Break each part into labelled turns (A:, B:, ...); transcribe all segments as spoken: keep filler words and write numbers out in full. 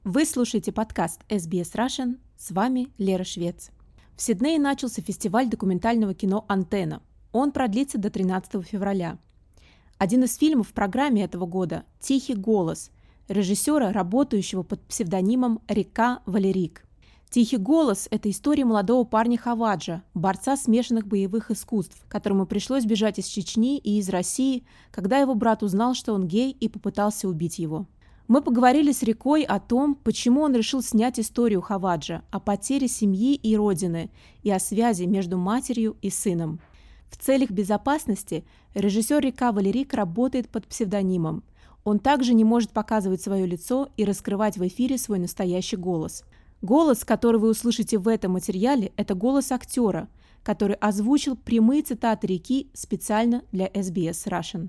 A: Вы слушаете подкаст эс би эс Russian, с вами Лера Швец. В Сиднее начался фестиваль документального кино «Антенна». Он продлится до тринадцатого февраля. Один из фильмов в программе этого года – «Тихий голос» режиссера, работающего под псевдонимом Рика Валерик. «Тихий голос» – это история молодого парня Хаваджа, борца смешанных боевых искусств, которому пришлось бежать из Чечни и из России, когда его брат узнал, что он гей, и попытался убить его. Мы поговорили с Рикой о том, почему он решил снять историю Хаваджа, о потере семьи и родины и о связи между матерью и сыном. В целях безопасности режиссер Рика Валерик работает под псевдонимом. Он также не может показывать свое лицо и раскрывать в эфире свой настоящий голос. Голос, который вы услышите в этом материале, это голос актера, который озвучил прямые цитаты Рики специально для эс би эс Russian.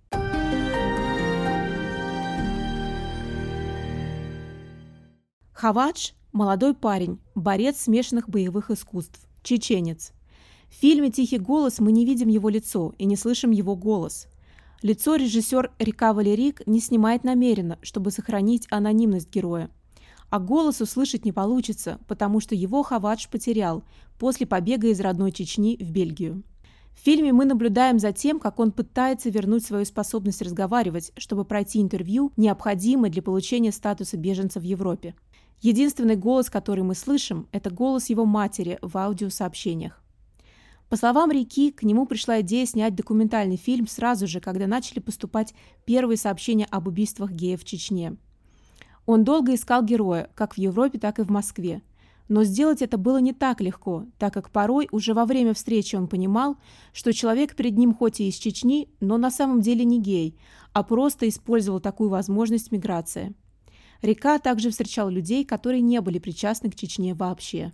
A: Хавадж – молодой парень, борец смешанных боевых искусств, чеченец. В фильме «Тихий голос» мы не видим его лицо и не слышим его голос. Лицо режиссер Рика Валерик не снимает намеренно, чтобы сохранить анонимность героя. А голос услышать не получится, потому что его Хавадж потерял после побега из родной Чечни в Бельгию. В фильме мы наблюдаем за тем, как он пытается вернуть свою способность разговаривать, чтобы пройти интервью, необходимое для получения статуса беженца в Европе. Единственный голос, который мы слышим, это голос его матери в аудиосообщениях. По словам Рики, к нему пришла идея снять документальный фильм сразу же, когда начали поступать первые сообщения об убийствах геев в Чечне. Он долго искал героя, как в Европе, так и в Москве. Но сделать это было не так легко, так как порой уже во время встречи он понимал, что человек перед ним хоть и из Чечни, но на самом деле не гей, а просто использовал такую возможность миграции. Рика также встречал людей, которые не были причастны к Чечне вообще.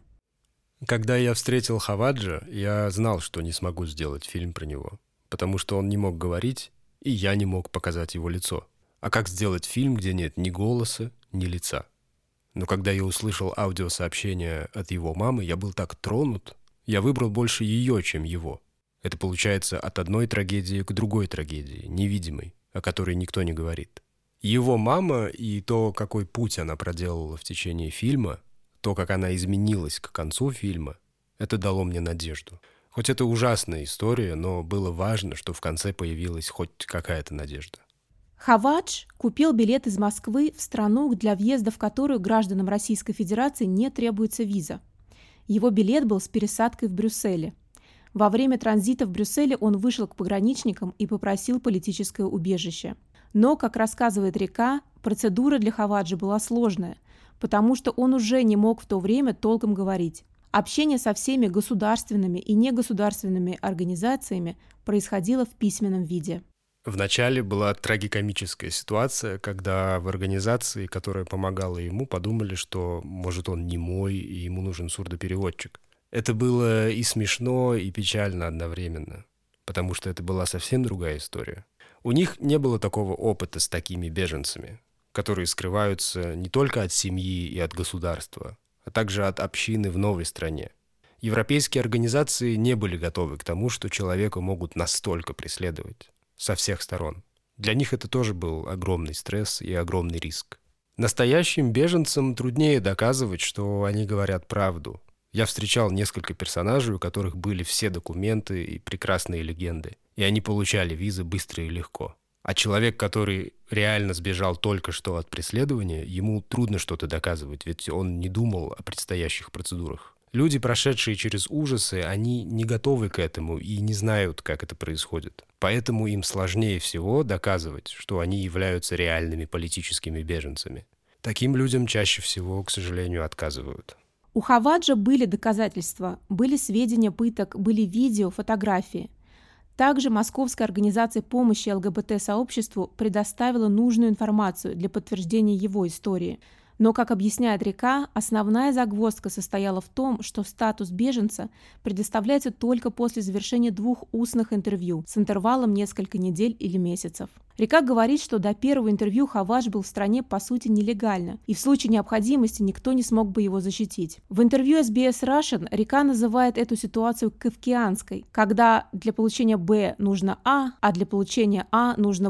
B: Когда я встретил Хаваджа, я знал, что не смогу сделать фильм про него, потому что он не мог говорить, и я не мог показать его лицо. А как сделать фильм, где нет ни голоса, ни лица? Но когда я услышал аудиосообщение от его мамы, я был так тронут. Я выбрал больше ее, чем его. Это получается от одной трагедии к другой трагедии, невидимой, о которой никто не говорит. Его мама и то, какой путь она проделала в течение фильма, то, как она изменилась к концу фильма, это дало мне надежду. Хоть это ужасная история, но было важно, что в конце появилась хоть какая-то надежда.
A: Хавадж купил билет из Москвы в страну, для въезда в которую гражданам Российской Федерации не требуется виза. Его билет был с пересадкой в Брюсселе. Во время транзита в Брюсселе он вышел к пограничникам и попросил политическое убежище. Но, как рассказывает Рика, процедура для Хаваджа была сложная, потому что он уже не мог в то время толком говорить. Общение со всеми государственными и негосударственными организациями происходило в письменном виде.
B: Вначале была трагикомическая ситуация, когда в организации, которая помогала ему, подумали, что, может, он немой и ему нужен сурдопереводчик. Это было и смешно, и печально одновременно, потому что это была совсем другая история. У них не было такого опыта с такими беженцами, которые скрываются не только от семьи и от государства, а также от общины в новой стране. Европейские организации не были готовы к тому, что человека могут настолько преследовать со всех сторон. Для них это тоже был огромный стресс и огромный риск. Настоящим беженцам труднее доказывать, что они говорят правду. Я встречал несколько персонажей, у которых были все документы и прекрасные легенды, и они получали визы быстро и легко. А человек, который реально сбежал только что от преследования, ему трудно что-то доказывать, ведь он не думал о предстоящих процедурах. Люди, прошедшие через ужасы, они не готовы к этому и не знают, как это происходит. Поэтому им сложнее всего доказывать, что они являются реальными политическими беженцами. Таким людям чаще всего, к сожалению, отказывают.
A: У Хаваджа были доказательства, были сведения пыток, были видео, фотографии. Также Московская организация помощи эл гэ бэ тэ-сообществу предоставила нужную информацию для подтверждения его истории. Но, как объясняет Рика, основная загвоздка состояла в том, что статус беженца предоставляется только после завершения двух устных интервью с интервалом несколько недель или месяцев. Рика говорит, что до первого интервью Хавадж был в стране по сути нелегально, и в случае необходимости никто не смог бы его защитить. В интервью эс би эс Russian Рика называет эту ситуацию кафкианской, когда для получения Б нужно А, а для получения А нужно Б.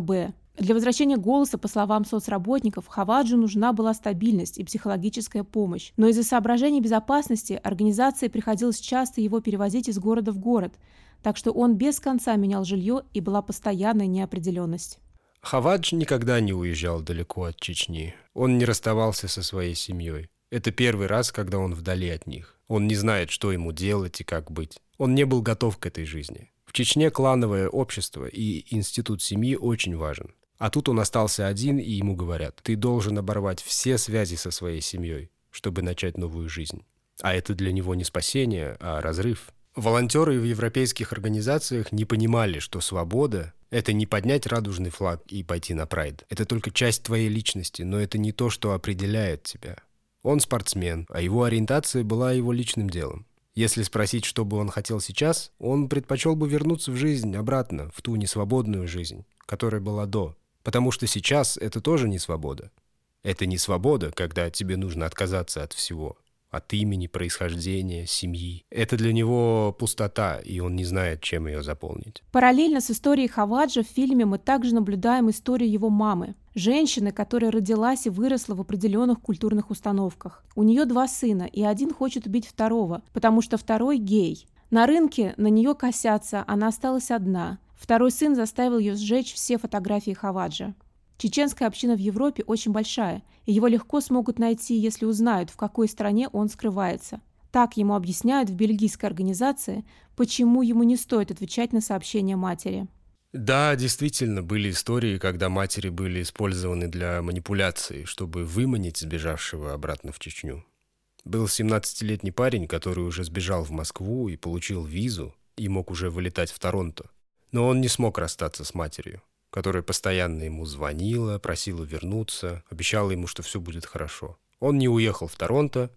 A: Для возвращения голоса, по словам соцработников, Хаваджу нужна была стабильность и психологическая помощь. Но из-за соображений безопасности организации приходилось часто его перевозить из города в город, так что он без конца менял жилье и была постоянная неопределенность.
B: Хавадж никогда не уезжал далеко от Чечни. Он не расставался со своей семьей. Это первый раз, когда он вдали от них. Он не знает, что ему делать и как быть. Он не был готов к этой жизни. В Чечне клановое общество и институт семьи очень важен. А тут он остался один, и ему говорят: ты должен оборвать все связи со своей семьей, чтобы начать новую жизнь. А это для него не спасение, а разрыв. Волонтеры в европейских организациях не понимали, что свобода — это не поднять радужный флаг и пойти на прайд. Это только часть твоей личности, но это не то, что определяет тебя. Он спортсмен, а его ориентация была его личным делом. Если спросить, что бы он хотел сейчас, он предпочел бы вернуться в жизнь обратно, в ту несвободную жизнь, которая была до. Потому что сейчас это тоже не свобода. Это не свобода, когда тебе нужно отказаться от всего. От имени, происхождения, семьи. Это для него пустота, и он не знает, чем ее заполнить.
A: Параллельно с историей Хаваджа в фильме мы также наблюдаем историю его мамы. Женщины, которая родилась и выросла в определенных культурных установках. У нее два сына, и один хочет убить второго, потому что второй гей. На рынке на нее косятся, она осталась одна. Второй сын заставил ее сжечь все фотографии Хаваджа. Чеченская община в Европе очень большая, и его легко смогут найти, если узнают, в какой стране он скрывается. Так ему объясняют в бельгийской организации, почему ему не стоит отвечать на сообщения матери.
B: Да, действительно, были истории, когда матери были использованы для манипуляции, чтобы выманить сбежавшего обратно в Чечню. Был семнадцатилетний парень, который уже сбежал в Москву и получил визу, и мог уже вылетать в Торонто. Но он не смог расстаться с матерью, которая постоянно ему звонила, просила вернуться, обещала ему, что все будет хорошо. Он не уехал в Торонто,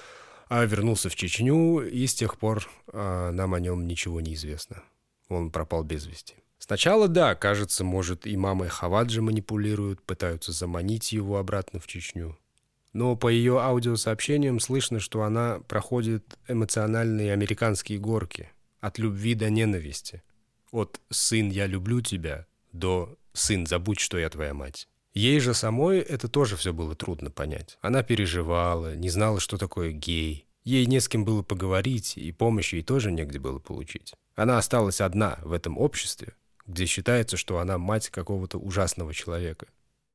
B: а вернулся в Чечню, и с тех пор а, нам о нем ничего не известно. Он пропал без вести. Сначала, да, кажется, может, и мамой Хаваджа манипулируют, пытаются заманить его обратно в Чечню. Но по ее аудиосообщениям слышно, что она проходит эмоциональные американские горки от любви до ненависти. От «сын, я люблю тебя» до «сын, забудь, что я твоя мать». Ей же самой это тоже все было трудно понять. Она переживала, не знала, что такое гей. Ей не с кем было поговорить, и помощи ей тоже негде было получить. Она осталась одна в этом обществе, где считается, что она мать какого-то ужасного человека.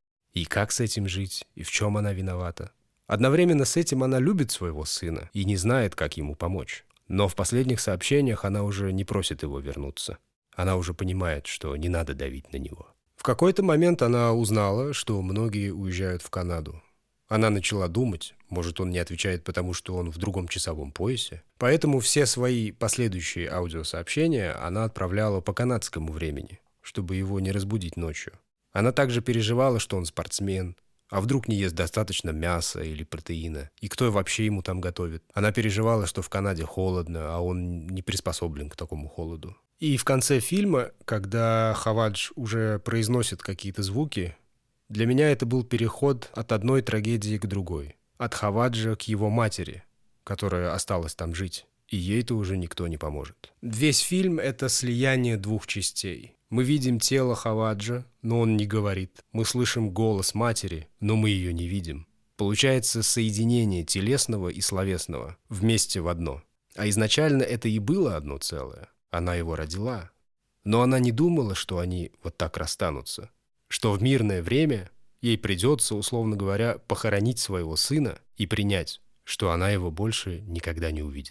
B: И как с этим жить, и в чем она виновата? Одновременно с этим она любит своего сына и не знает, как ему помочь. Но в последних сообщениях она уже не просит его вернуться. Она уже понимает, что не надо давить на него. В какой-то момент она узнала, что многие уезжают в Канаду. Она начала думать, может, он не отвечает, потому что он в другом часовом поясе. Поэтому все свои последующие аудиосообщения она отправляла по канадскому времени, чтобы его не разбудить ночью. Она также переживала, что он спортсмен, а вдруг не ест достаточно мяса или протеина, и кто вообще ему там готовит. Она переживала, что в Канаде холодно, а он не приспособлен к такому холоду. И в конце фильма, когда Хавадж уже произносит какие-то звуки, для меня это был переход от одной трагедии к другой. От Хаваджа к его матери, которая осталась там жить. И ей-то уже никто не поможет. Весь фильм — это слияние двух частей. Мы видим тело Хаваджа, но он не говорит. Мы слышим голос матери, но мы ее не видим. Получается соединение телесного и словесного вместе в одно. А изначально это и было одно целое. Она его родила. Но она не думала, что они вот так расстанутся. Что в мирное время ей придется, условно говоря, похоронить своего сына и принять, что она его больше никогда не увидит.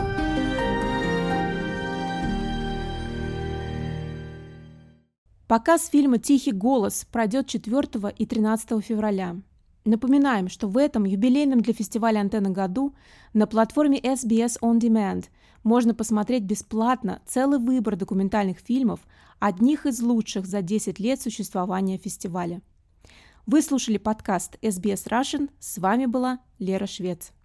A: Показ фильма «Тихий голос» пройдет четвёртого и тринадцатого февраля. Напоминаем, что в этом юбилейном для фестиваля «Антенна» году на платформе эс би эс On Demand можно посмотреть бесплатно целый выбор документальных фильмов, одних из лучших за десять лет существования фестиваля. Вы слушали подкаст эс би эс Russian. С вами была Лера Швец.